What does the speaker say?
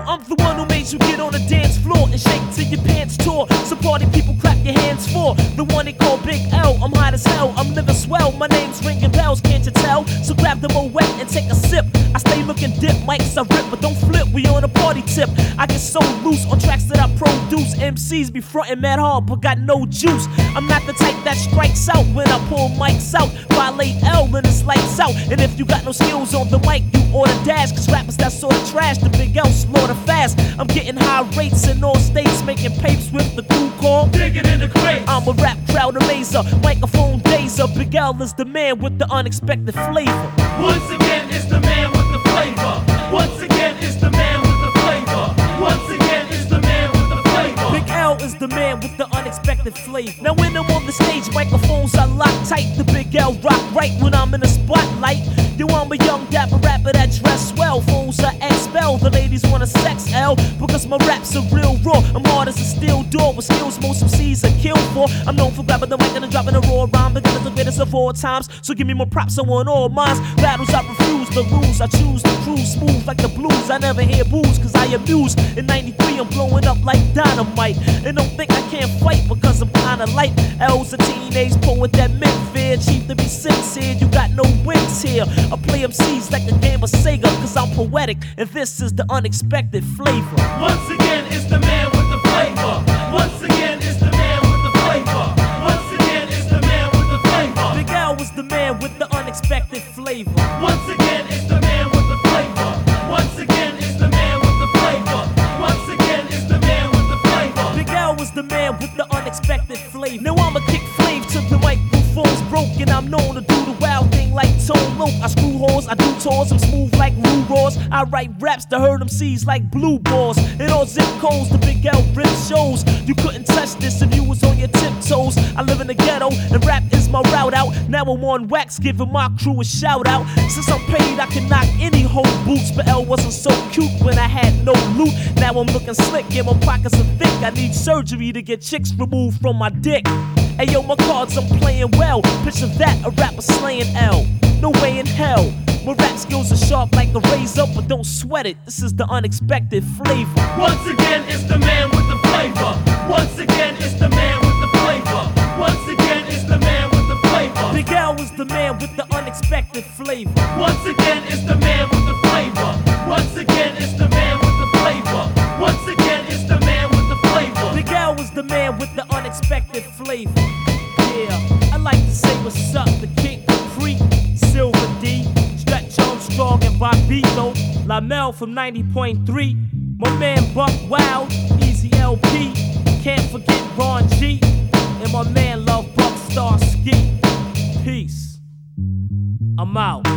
I'm the one who made you get on the dance floor and shake till your pants tore. So party people clap your hands for the one they call Big L. I'm hot as hell, I'm living swell. My name's ringing bells, can't you tell? So grab the Moet and take a sip. I stay looking dip, mics I rip, but don't flip. We on a party tip. I get so loose on tracks that I produce. MCs be frontin' mad hard, but got no juice. I'm not the type that strikes out when I pull mics out. Violate L and it's lights out. And if you got no skills on the mic, you oughta dash. Cause rappers that sort of trash, the Big L slaughter fast. I'm getting high rates in all states, making papes with the crew called Digging in the crates. I'm a rap crowd amazer, microphone dazer. Big L is the man with the unexpected flavor. Once again, it's the man with the flavor. Once again, it's the man with the flavor. Once again, it's the man with the flavor. Big L is the man with the unexpected flavor. Now when I'm on the stage, microphones are locked tight. The Big L rock right when I'm in the spotlight. Yo, I'm a young dapper rapper that dress well. Phones are expel, the ladies wanna sex L. Because my raps are real raw. I'm hard as a steel door with skills most MCs are killed for. I'm known for grabbing the mic and dropping a raw rhyme because it's the greatest of all times. So give me more props, I want all mines. Battles I refuse, the rules I choose to cruise smooth like the blues. I never hear booze cause I amuse. In 93 I'm blowing up like dynamite. And don't think I can't fight because I'm kinda light. L's a teenage poet that meant fear. Chief to be sincere, you got no wins here. I play MCs like a game of Sega cause I'm poetic. And this is the unexpected flavor. Once again, it's the man with the flavor. Once again, it's the man with the flavor. Once again, it's the man with the flavor. Big L was the man with the unexpected flavor. Once again, it's the man with the flavor. Once again, it's the man with the flavor. Once again, it's the man with the flavor. Big L was the man with the unexpected flavor. Now I'ma kick flame till the microphone's broken. I'm known to do the wild thing like Tone Loc. I screw holes, I do tours, I'm smooth like Lou Roars. I write raps to hurt MCs like blue balls. In all zip codes, the Big L rip shows. You couldn't touch this if you was on your tiptoes. I live in the ghetto and rap is my route out. Now I'm on wax, giving my crew a shout out. Since I'm paid, I can knock any whole boots. But L wasn't so cute when I had no loot. Now I'm looking slick, and my pockets are thick. I need surgery to get chicks removed from my dick. Hey yo, my cards, I'm playing well. Picture that, a rapper slaying L. No way in hell. My rap skills are sharp like a razor, but don't sweat it. This is the unexpected flavor. Once again, it's the man with the flavor. Once again, it's the man with the flavor. Once again, it's the man with the flavor. Big L was the man with the unexpected flavor. Once again, it's the man with the flavor. Once again, it's the man with the flavor. Once again, it's the man with the flavor. Big L was the man with the unexpected flavor. Yeah, I like to say what's up to King Capri, Silver D, Stretch Armstrong and Bobito, Lamel from 90.3, my man Buck Wild, Easy LP, can't forget Ron G, and my man Love Buck Star Ski. Peace. I'm out.